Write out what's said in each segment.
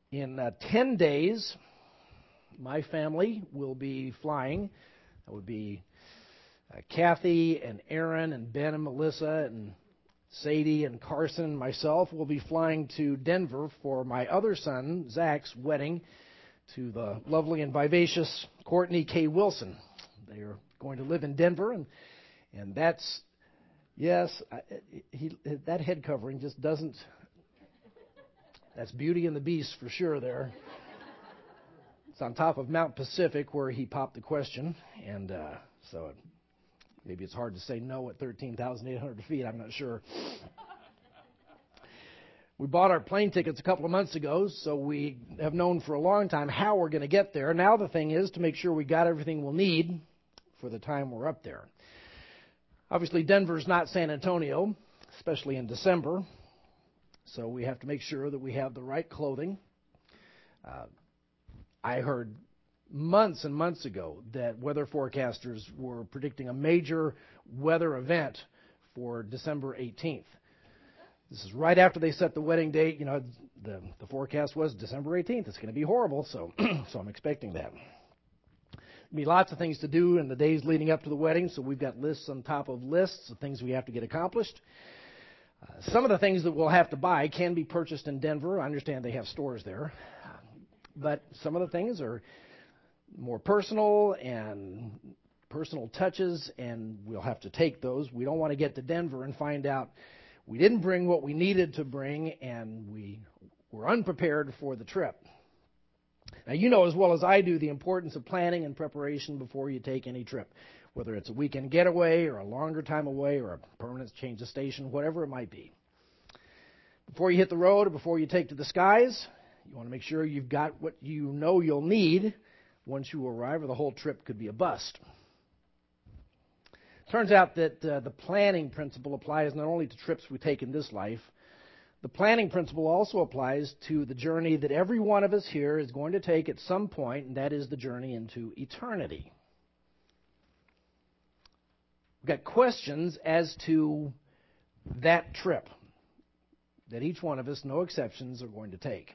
In 10 days, my family will be flying. That would be Kathy and Aaron and Ben and Melissa and Sadie and Carson and myself will be flying to Denver for my other son, Zach's wedding to the lovely and vivacious Courtney K. Wilson. They are going to live in Denver, and that's, yes, that head covering just doesn't, that's Beauty and the Beast for sure there. It's on top of Mount Pacific where he popped the question, and so maybe it's hard to say no at 13,800 feet. I'm not sure. We bought our plane tickets a couple of months ago, so we have known for a long time how we're going to get there. Now the thing is to make sure we got everything we'll need for the time we're up there. Obviously, Denver's not San Antonio, especially in December, so we have to make sure that we have the right clothing. I heard months and months ago that weather forecasters were predicting a major weather event for December 18th. This is right after they set the wedding date. You know, the forecast was December 18th. It's going to be horrible, so I'm expecting that. There'll be lots of things to do in the days leading up to the wedding, so we've got lists on top of lists of things we have to get accomplished. Some of the things that we'll have to buy can be purchased in Denver. I understand they have stores there. But some of the things are more personal and personal touches, and we'll have to take those. We don't want to get to Denver and find out we didn't bring what we needed to bring, and we were unprepared for the trip. Now, you know as well as I do the importance of planning and preparation before you take any trip, whether it's a weekend getaway or a longer time away or a permanent change of station, whatever it might be. Before you hit the road or before you take to the skies, you want to make sure you've got what you know you'll need once you arrive, or the whole trip could be a bust. Turns out that the planning principle applies not only to trips we take in this life. The planning principle also applies to the journey that every one of us here is going to take at some point, and that is the journey into eternity. We've got questions as to that trip that each one of us, no exceptions, are going to take.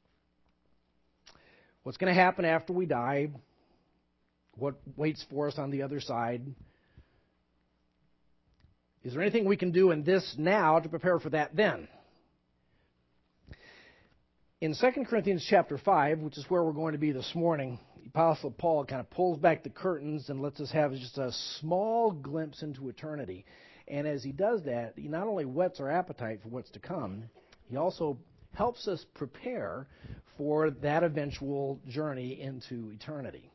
What's going to happen after we die? What waits for us on the other side? Is there anything we can do in this now to prepare for that then? In 2 Corinthians chapter 5, which is where we're going to be this morning, the Apostle Paul kind of pulls back the curtains and lets us have just a small glimpse into eternity. And as he does that, he not only whets our appetite for what's to come, he also helps us prepare for that eventual journey into eternity.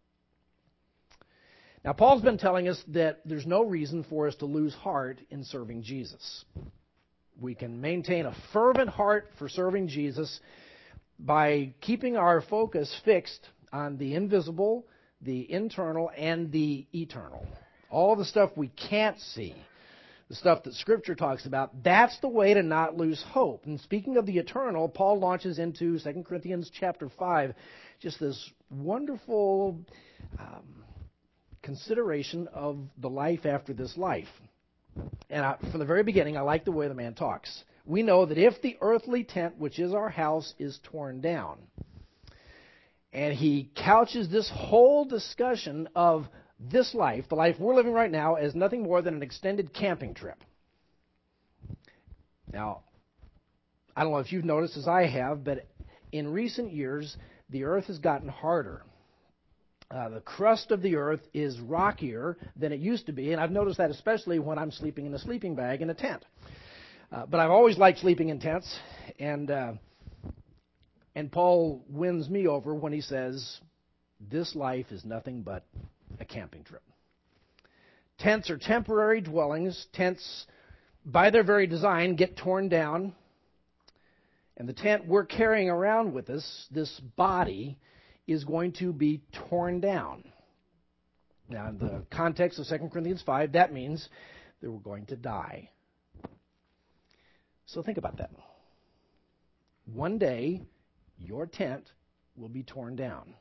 Now, Paul's been telling us that there's no reason for us to lose heart in serving Jesus. We can maintain a fervent heart for serving Jesus by keeping our focus fixed on the invisible, the internal, and the eternal. All the stuff we can't see, the stuff that Scripture talks about, that's the way to not lose hope. And speaking of the eternal, Paul launches into 2 Corinthians chapter 5, just this wonderful consideration of the life after this life. And from the very beginning, I like the way the man talks. We know that if the earthly tent, which is our house, is torn down, and he couches this whole discussion of this life, the life we're living right now, as nothing more than an extended camping trip. Now, I don't know if you've noticed as I have, but in recent years, the earth has gotten harder. The crust of the earth is rockier than it used to be, and I've noticed that especially when I'm sleeping in a sleeping bag in a tent. But I've always liked sleeping in tents, and Paul wins me over when he says, this life is nothing but a camping trip. Tents are temporary dwellings. Tents, by their very design, get torn down. And the tent we're carrying around with us, this body, is going to be torn down. Now, in the context of 2 Corinthians 5, that means that we're going to die. So think about that. One day, your tent will be torn down.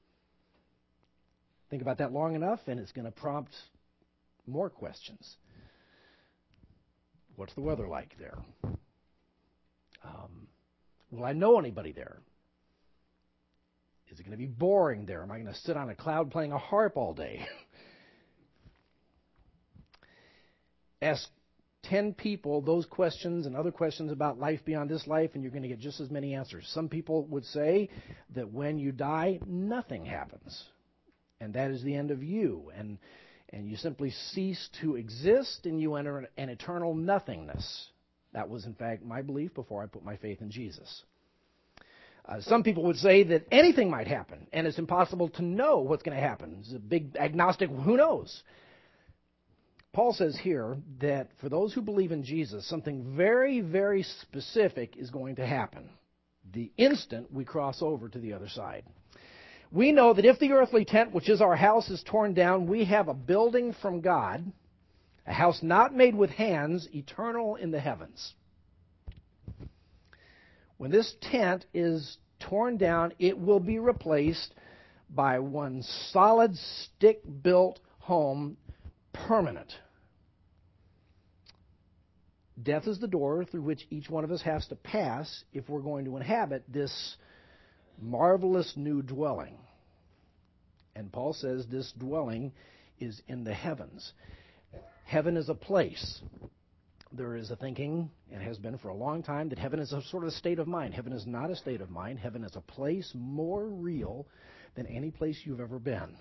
Think about that long enough, and it's going to prompt more questions. What's the weather like there? Will I know anybody there? Is it going to be boring there? Am I going to sit on a cloud playing a harp all day? Ask 10 people those questions and other questions about life beyond this life, and you're going to get just as many answers. Some people would say that when you die, nothing happens, and that is the end of you, and you simply cease to exist, and you enter an eternal nothingness. That was, in fact, my belief before I put my faith in Jesus. Some people would say that anything might happen, and it's impossible to know what's going to happen. It's a big agnostic, who knows? Paul says here that for those who believe in Jesus, something very, very specific is going to happen the instant we cross over to the other side. We know that if the earthly tent, which is our house, is torn down, we have a building from God, a house not made with hands, eternal in the heavens. When this tent is torn down, it will be replaced by one solid, stick-built home, permanent. Death is the door through which each one of us has to pass if we're going to inhabit this marvelous new dwelling. And Paul says this dwelling is in the heavens. Heaven is a place. There is a thinking, and has been for a long time, that heaven is a sort of state of mind. Heaven is not a state of mind. Heaven is a place more real than any place you've ever been.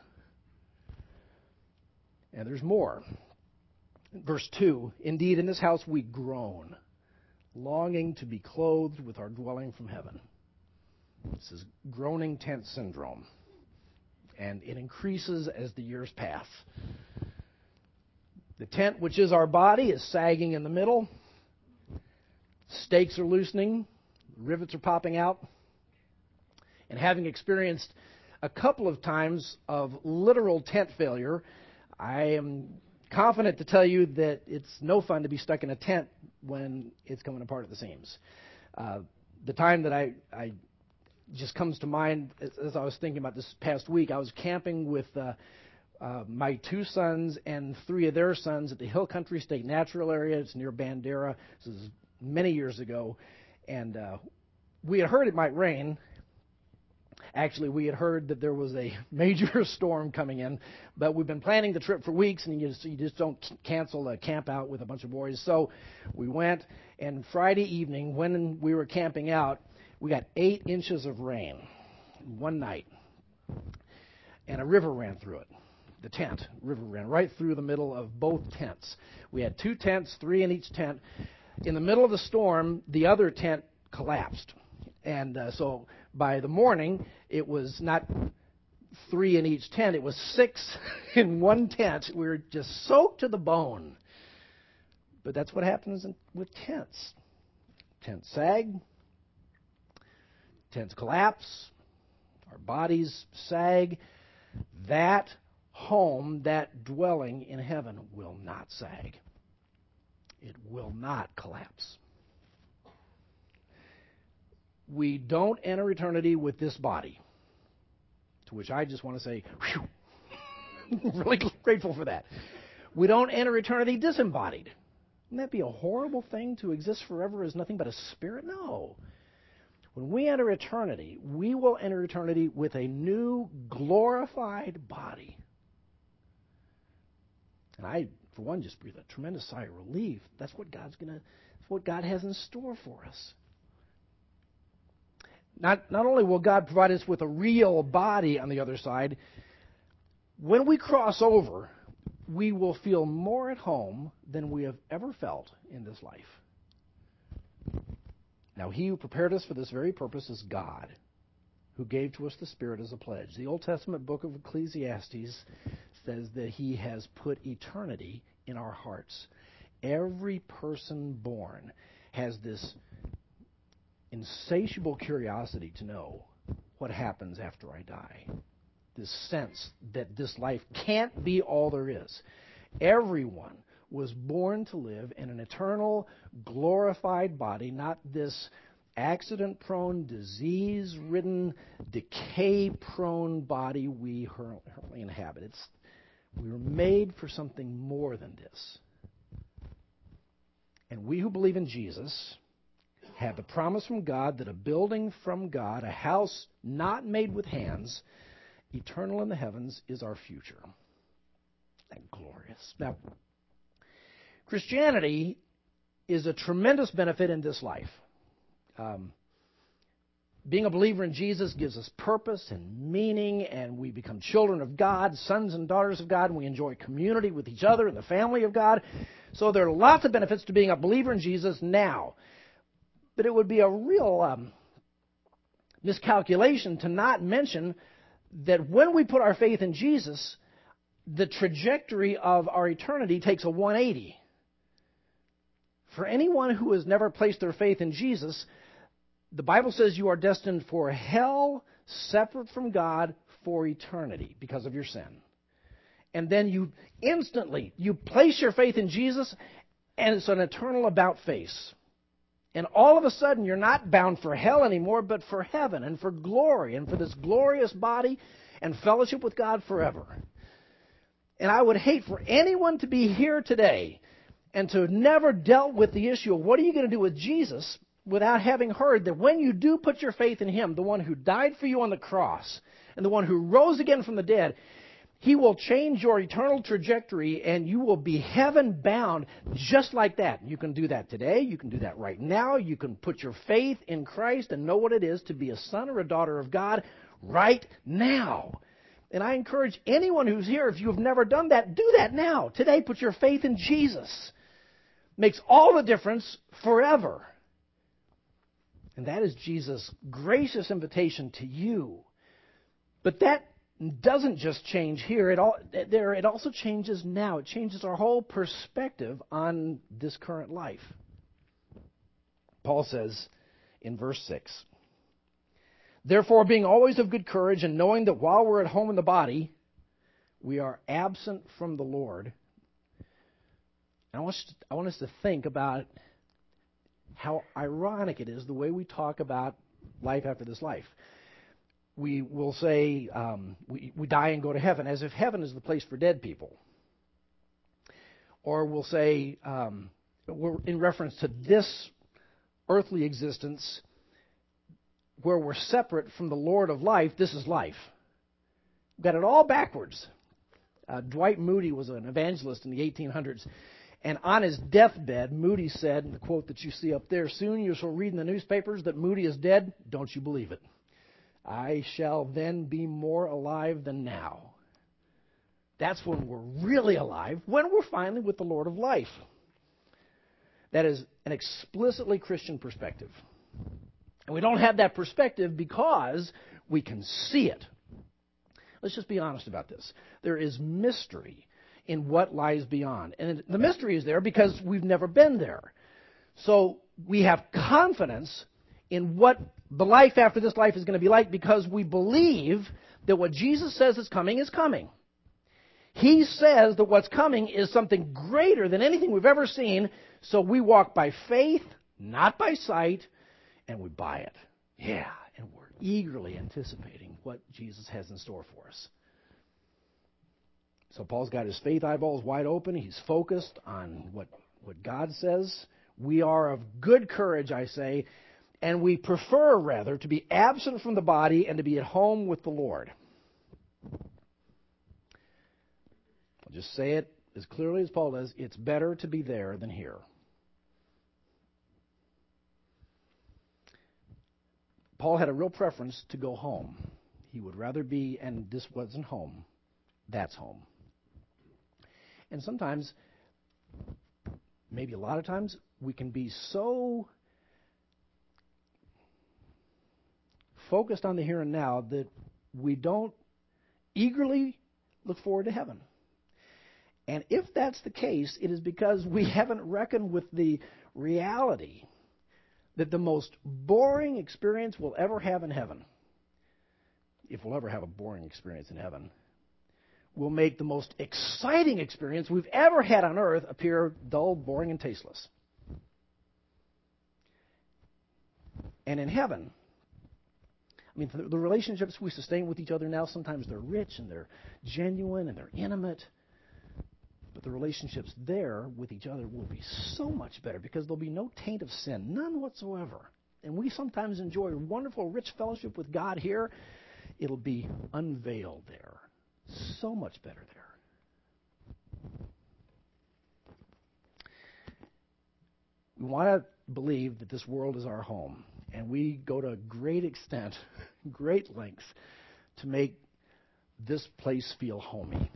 And there's more. Verse 2, indeed, in this house we groan, longing to be clothed with our dwelling from heaven. This is groaning tent syndrome, and it increases as the years pass. The tent, which is our body, is sagging in the middle. Stakes are loosening. Rivets are popping out. And having experienced a couple of times of literal tent failure, I am confident to tell you that it's no fun to be stuck in a tent when it's coming apart at the seams. The time that I just comes to mind as I was thinking about this past week, I was camping with my 2 sons and 3 of their sons at the Hill Country State Natural Area. It's near Bandera. This is many years ago. And we had heard it might rain. Actually, we had heard that there was a major storm coming in. But we've been planning the trip for weeks, and you just don't cancel a camp out with a bunch of boys. So we went, and Friday evening, when we were camping out, we got 8 inches of rain one night. And a river ran through it. The tent river ran right through the middle of both tents. We had 2 tents, 3 in each tent. In the middle of the storm, the other tent collapsed. And so by the morning, it was not 3 in each tent. It was 6 in one tent. We were just soaked to the bone. But that's what happens with tents. Tents sag. Tents collapse. Our bodies sag. That home, that dwelling in heaven will not sag. It will not collapse. We don't enter eternity with this body, to which I just want to say, whew, really grateful for that. We don't enter eternity disembodied. Wouldn't that be a horrible thing to exist forever as nothing but a spirit? No. When we enter eternity, we will enter eternity with a new glorified body. And I, for one, just breathe a tremendous sigh of relief. That's what God has in store for us. Not only will God provide us with a real body on the other side, when we cross over, we will feel more at home than we have ever felt in this life. Now, He who prepared us for this very purpose is God, who gave to us the Spirit as a pledge. The Old Testament book of Ecclesiastes says that He has put eternity in our hearts. Every person born has this insatiable curiosity to know what happens after I die. This sense that this life can't be all there is. Everyone was born to live in an eternal, glorified body, not this accident-prone, disease-ridden, decay-prone body we currently inhabit. We were made for something more than this. And we who believe in Jesus have the promise from God that a building from God, a house not made with hands, eternal in the heavens, is our future. And glorious. Now, Christianity is a tremendous benefit in this life. Being a believer in Jesus gives us purpose and meaning, and we become children of God, sons and daughters of God, and we enjoy community with each other and the family of God. So there are lots of benefits to being a believer in Jesus now. But it would be a real miscalculation to not mention that when we put our faith in Jesus, the trajectory of our eternity takes a 180. For anyone who has never placed their faith in Jesus, the Bible says you are destined for hell, separate from God, for eternity because of your sin. And then you place your faith in Jesus, and it's an eternal about-face. And all of a sudden, you're not bound for hell anymore, but for heaven and for glory and for this glorious body and fellowship with God forever. And I would hate for anyone to be here today and to have never dealt with the issue of what are you going to do with Jesus without having heard that when you do put your faith in Him, the one who died for you on the cross and the one who rose again from the dead, He will change your eternal trajectory and you will be heaven-bound just like that. You can do that today. You can do that right now. You can put your faith in Christ and know what it is to be a son or a daughter of God right now. And I encourage anyone who's here, if you've never done that, do that now. Today, put your faith in Jesus. Makes all the difference forever. And that is Jesus' gracious invitation to you. But that doesn't just change here. It also changes now. It changes our whole perspective on this current life. Paul says in verse 6, "Therefore, being always of good courage and knowing that while we're at home in the body, we are absent from the Lord." I want us to think about how ironic it is the way we talk about life after this life. We will say we die and go to heaven as if heaven is the place for dead people. Or we'll say, we're in reference to this earthly existence where we're separate from the Lord of life, this is life. We've got it all backwards. Dwight Moody was an evangelist in the 1800s. And on his deathbed, Moody said, in the quote that you see up there, "Soon you shall read in the newspapers that Moody is dead. Don't you believe it? I shall then be more alive than now." That's when we're really alive, when we're finally with the Lord of life. That is an explicitly Christian perspective. And we don't have that perspective because we can see it. Let's just be honest about this. There is mystery in what lies beyond. And the mystery is there because we've never been there. So we have confidence in what the life after this life is going to be like because we believe that what Jesus says is coming is coming. He says that what's coming is something greater than anything we've ever seen, so we walk by faith, not by sight, and we buy it. Yeah, and we're eagerly anticipating what Jesus has in store for us. So Paul's got his faith eyeballs wide open. He's focused on what God says. We are of good courage, I say, and we prefer, rather, to be absent from the body and to be at home with the Lord. I'll just say it as clearly as Paul does. It's better to be there than here. Paul had a real preference to go home. He would rather be, and this wasn't home, that's home. And sometimes, maybe a lot of times, we can be so focused on the here and now that we don't eagerly look forward to heaven. And if that's the case, it is because we haven't reckoned with the reality that the most boring experience we'll ever have in heaven, if we'll ever have a boring experience in heaven, will make the most exciting experience we've ever had on earth appear dull, boring, and tasteless. And in heaven, I mean, the relationships we sustain with each other now, sometimes they're rich and they're genuine and they're intimate. But the relationships there with each other will be so much better because there'll be no taint of sin, none whatsoever. And we sometimes enjoy wonderful, rich fellowship with God here. It'll be unveiled there. So much better there. We want to believe that this world is our home, and we go to great extent, great lengths, to make this place feel homey.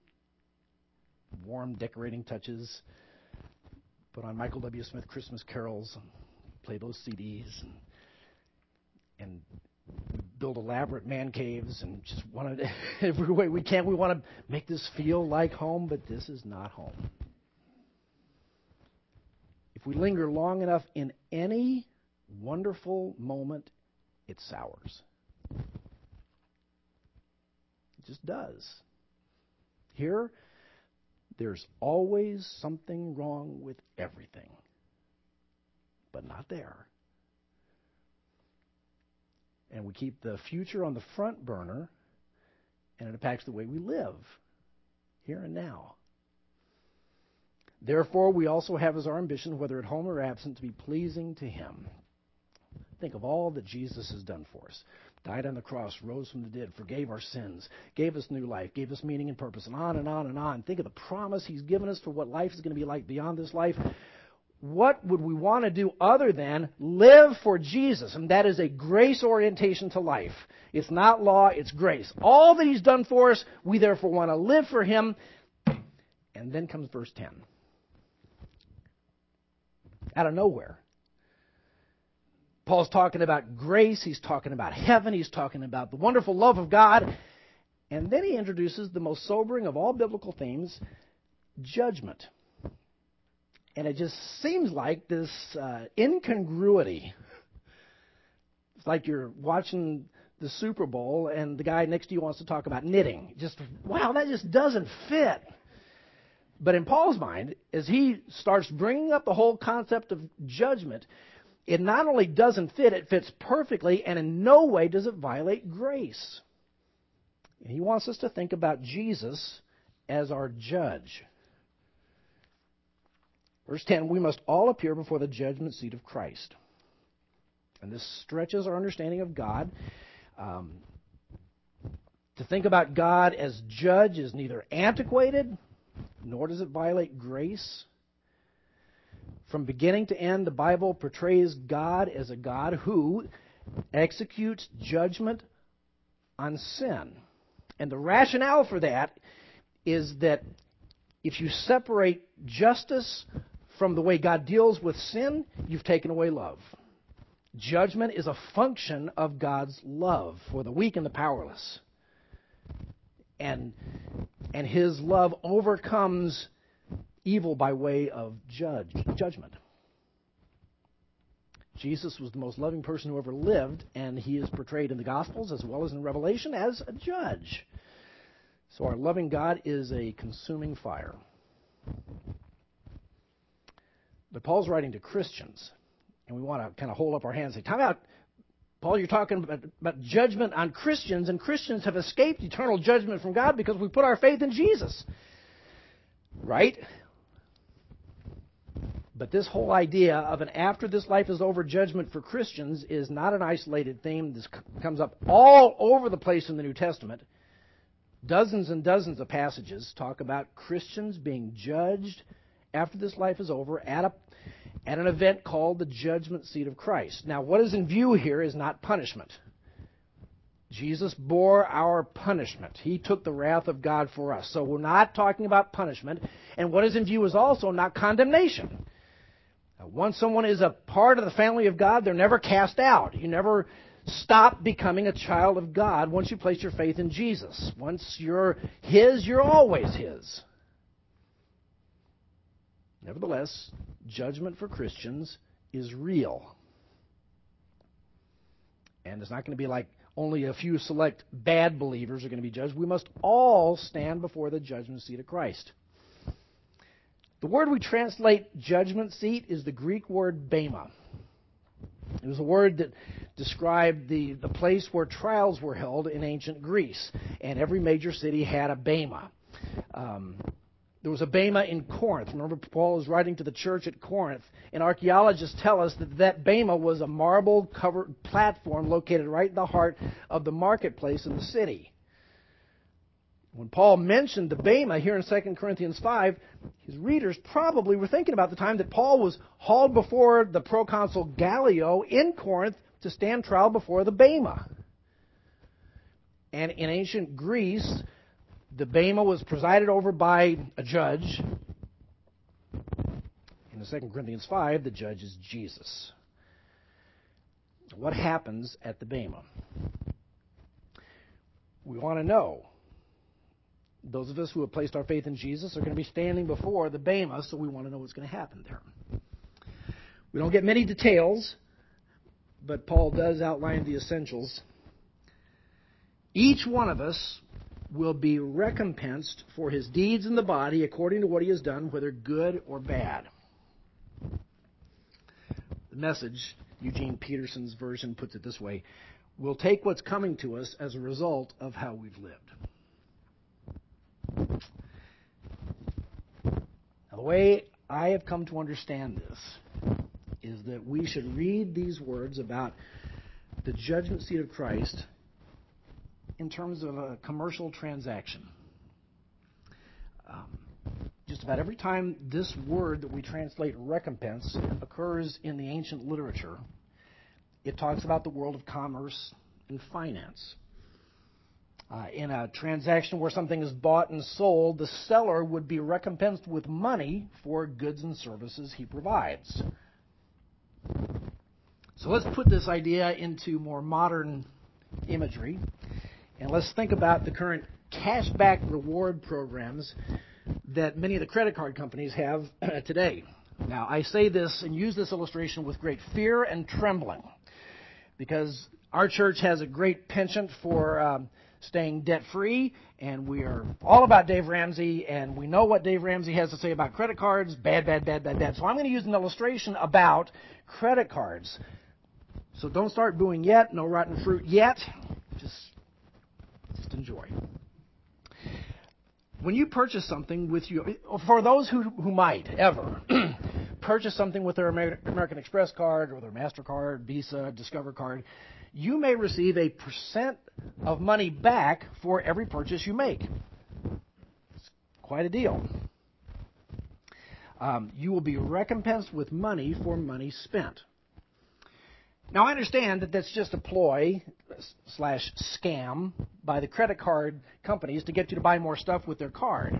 Warm decorating touches, put on Michael W. Smith Christmas carols, and play those CDs, and build elaborate man caves, and just want to, every way we can, we want to make this feel like home, but this is not home. If we linger long enough in any wonderful moment, it sours. It just does. Here, there's always something wrong with everything, but not there. And we keep the future on the front burner, and it impacts the way we live, here and now. Therefore, we also have as our ambition, whether at home or absent, to be pleasing to Him. Think of all that Jesus has done for us. Died on the cross, rose from the dead, forgave our sins, gave us new life, gave us meaning and purpose, and on and on and on. Think of the promise He's given us for what life is going to be like beyond this life. What would we want to do other than live for Jesus? And that is a grace orientation to life. It's not law, it's grace. All that He's done for us, we therefore want to live for Him. And then comes verse 10. Out of nowhere. Paul's talking about grace, he's talking about heaven, he's talking about the wonderful love of God. And then he introduces the most sobering of all biblical themes, judgment. And it just seems like this incongruity. It's like you're watching the Super Bowl and the guy next to you wants to talk about knitting. Just, wow, that just doesn't fit. But in Paul's mind, as he starts bringing up the whole concept of judgment, it not only doesn't fit, it fits perfectly, and in no way does it violate grace. And he wants us to think about Jesus as our judge. Verse 10, we must all appear before the judgment seat of Christ. And this stretches our understanding of God. To think about God as judge is neither antiquated, nor does it violate grace. From beginning to end, the Bible portrays God as a God who executes judgment on sin. And the rationale for that is that if you separate justice from the way God deals with sin, you've taken away love. Judgment is a function of God's love for the weak and the powerless. And His love overcomes evil by way of judgment. Jesus was the most loving person who ever lived, and He is portrayed in the Gospels as well as in Revelation as a judge. So our loving God is a consuming fire. But Paul's writing to Christians, and we want to kind of hold up our hands and say, time out. Paul, you're talking about judgment on Christians, and Christians have escaped eternal judgment from God because we put our faith in Jesus. Right? But this whole idea of an after this life is over judgment for Christians is not an isolated theme. This comes up all over the place in the New Testament. Dozens and dozens of passages talk about Christians being judged after this life is over at an event called the judgment seat of Christ. Now, what is in view here is not punishment. Jesus bore our punishment. He took the wrath of God for us. So we're not talking about punishment. And what is in view is also not condemnation. Now, once someone is a part of the family of God, they're never cast out. You never stop becoming a child of God once you place your faith in Jesus. Once you're His, you're always His. Nevertheless, judgment for Christians is real. And it's not going to be like only a few select bad believers are going to be judged. We must all stand before the judgment seat of Christ. The word we translate judgment seat is the Greek word bema. It was a word that described the place where trials were held in ancient Greece. And every major city had a bema. There was a bema in Corinth. Remember, Paul is writing to the church at Corinth, and archaeologists tell us that that bema was a marble-covered platform located right in the heart of the marketplace in the city. When Paul mentioned the bema here in 2 Corinthians 5, his readers probably were thinking about the time that Paul was hauled before the proconsul Gallio in Corinth to stand trial before the bema. And in ancient Greece, the bema was presided over by a judge. In 2 Corinthians 5, the judge is Jesus. What happens at the bema? We want to know. Those of us who have placed our faith in Jesus are going to be standing before the bema, so we want to know what's going to happen there. We don't get many details, but Paul does outline the essentials. Each one of us will be recompensed for his deeds in the body according to what he has done, whether good or bad. The Message, Eugene Peterson's version, puts it this way: we'll take what's coming to us as a result of how we've lived. Now, the way I have come to understand this is that we should read these words about the judgment seat of Christ in terms of a commercial transaction. Just about every time this word that we translate recompense occurs in the ancient literature, it talks about the world of commerce and finance. In a transaction where something is bought and sold, the seller would be recompensed with money for goods and services he provides. So let's put this idea into more modern imagery, and let's think about the current cashback reward programs that many of the credit card companies have today. Now, I say this and use this illustration with great fear and trembling, because our church has a great penchant for staying debt-free, and we are all about Dave Ramsey, and we know what Dave Ramsey has to say about credit cards: bad, bad, bad, bad, bad. So I'm going to use an illustration about credit cards. So don't start booing yet. No rotten fruit yet. Just enjoy. When you purchase something with you, for those who might ever purchase something with their American Express card or their MasterCard, Visa, Discover card, you may receive a % of money back for every purchase you make. It's quite a deal. You will be recompensed with money for money spent. Now, I understand that that's just a ploy / scam by the credit card companies to get you to buy more stuff with their card.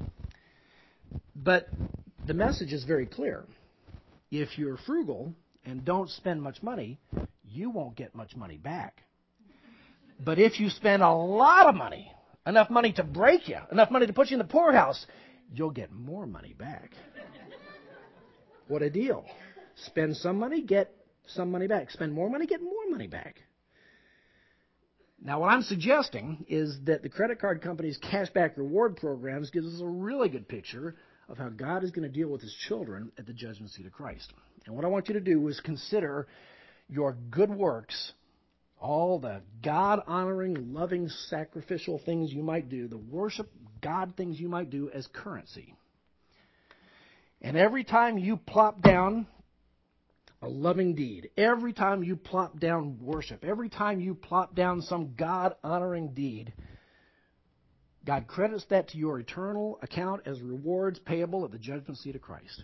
But the message is very clear. If you're frugal and don't spend much money, you won't get much money back. But if you spend a lot of money, enough money to break you, enough money to put you in the poorhouse, you'll get more money back. What a deal. Spend some money, get some money back. Spend more money, get more money back. Now, what I'm suggesting is that the credit card company's cashback reward programs gives us a really good picture of how God is going to deal with his children at the judgment seat of Christ. And what I want you to do is consider your good works, all the God-honoring, loving, sacrificial things you might do, the worship God things you might do, as currency. And every time you plop down a loving deed, every time you plop down worship, every time you plop down some God-honoring deed, God credits that to your eternal account as rewards payable at the judgment seat of Christ.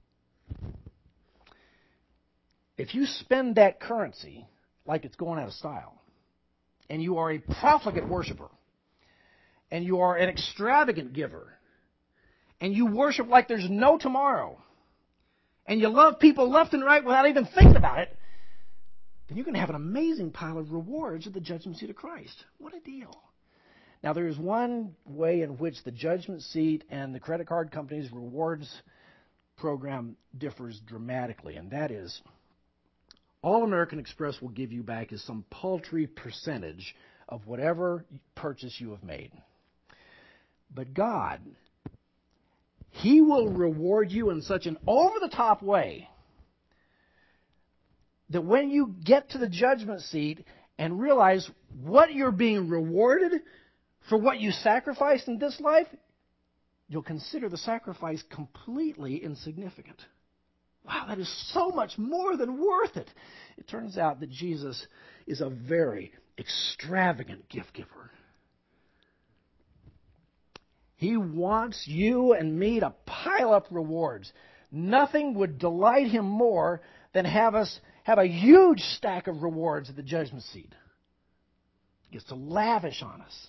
If you spend that currency like it's going out of style, and you are a profligate worshiper, and you are an extravagant giver, and you worship like there's no tomorrow, and you love people left and right without even thinking about it, then you can have an amazing pile of rewards at the judgment seat of Christ. What a deal. Now, there is one way in which the judgment seat and the credit card company's rewards program differs dramatically, and that is all American Express will give you back is some paltry percentage of whatever purchase you have made. But God, he will reward you in such an over-the-top way that when you get to the judgment seat and realize what you're being rewarded for what you sacrificed in this life, you'll consider the sacrifice completely insignificant. Wow, that is so much more than worth it. It turns out that Jesus is a very extravagant gift giver. He wants you and me to pile up rewards. Nothing would delight him more than have us have a huge stack of rewards at the judgment seat. He gets to lavish on us.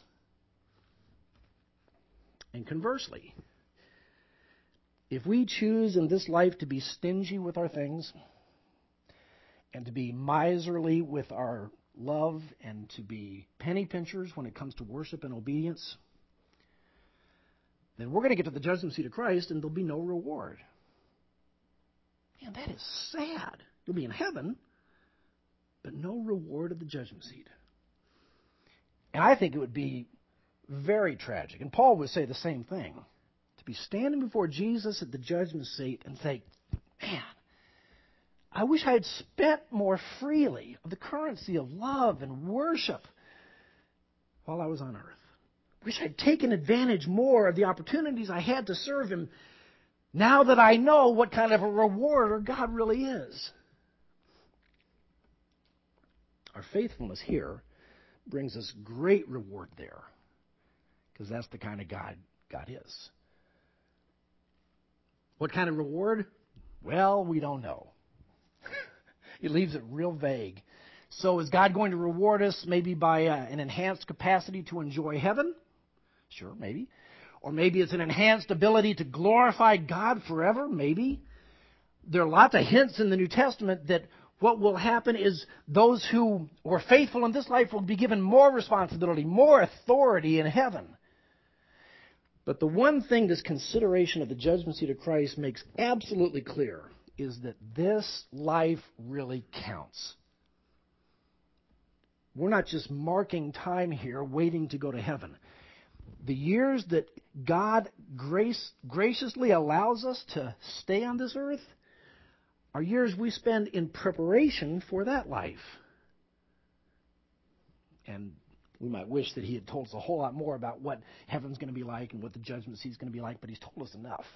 And conversely, if we choose in this life to be stingy with our things and to be miserly with our love and to be penny pinchers when it comes to worship and obedience, then we're going to get to the judgment seat of Christ and there'll be no reward. Man, that is sad. You'll be in heaven, but no reward at the judgment seat. And I think it would be very tragic. And Paul would say the same thing. To be standing before Jesus at the judgment seat and say, man, I wish I had spent more freely of the currency of love and worship while I was on earth. I wish I'd taken advantage more of the opportunities I had to serve him now that I know what kind of a rewarder God really is. Our faithfulness here brings us great reward there, because that's the kind of God God is. What kind of reward? Well, we don't know. He leaves it real vague. So is God going to reward us maybe by an enhanced capacity to enjoy heaven? Sure, maybe. Or maybe it's an enhanced ability to glorify God forever? Maybe. There are lots of hints in the New Testament that what will happen is those who were faithful in this life will be given more responsibility, more authority in heaven. But the one thing this consideration of the judgment seat of Christ makes absolutely clear is that this life really counts. We're not just marking time here waiting to go to heaven. The years that God graciously allows us to stay on this earth are years we spend in preparation for that life. And we might wish that he had told us a whole lot more about what heaven's going to be like and what the judgment seat is going to be like, but he's told us enough.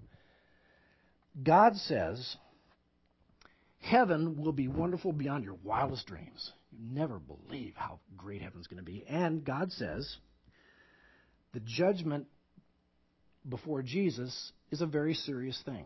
God says heaven will be wonderful beyond your wildest dreams. You never believe how great heaven's going to be. And God says the judgment before Jesus is a very serious thing.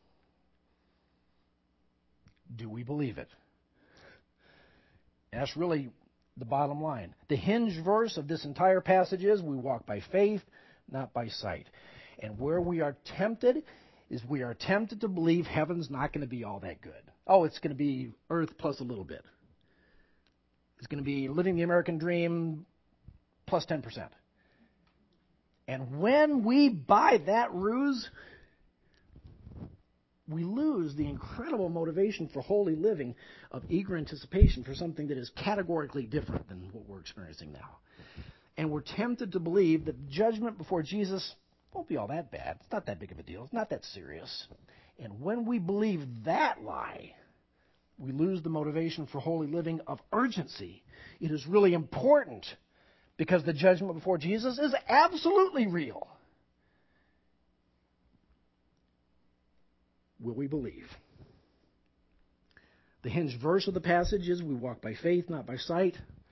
Do we believe it? That's really the bottom line. The hinge verse of this entire passage is we walk by faith, not by sight. And where we are tempted is we are tempted to believe heaven's not going to be all that good. Oh, it's going to be earth plus a little bit. It's going to be living the American dream plus 10%. And when we buy that ruse, we lose the incredible motivation for holy living of eager anticipation for something that is categorically different than what we're experiencing now. And we're tempted to believe that judgment before Jesus won't be all that bad. It's not that big of a deal. It's not that serious. And when we believe that lie, we lose the motivation for holy living of urgency. It is really important because the judgment before Jesus is absolutely real. Will we believe? The hinge verse of the passage is we walk by faith, not by sight.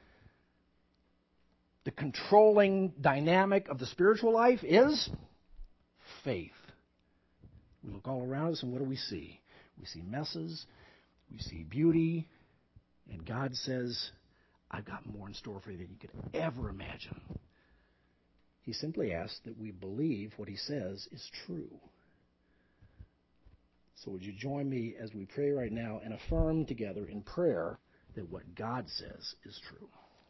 The controlling dynamic of the spiritual life is faith. We look all around us and what do we see? We see messes, we see beauty, and God says, I've got more in store for you than you could ever imagine. He simply asks that we believe what he says is true. So would you join me as we pray right now and affirm together in prayer that what God says is true?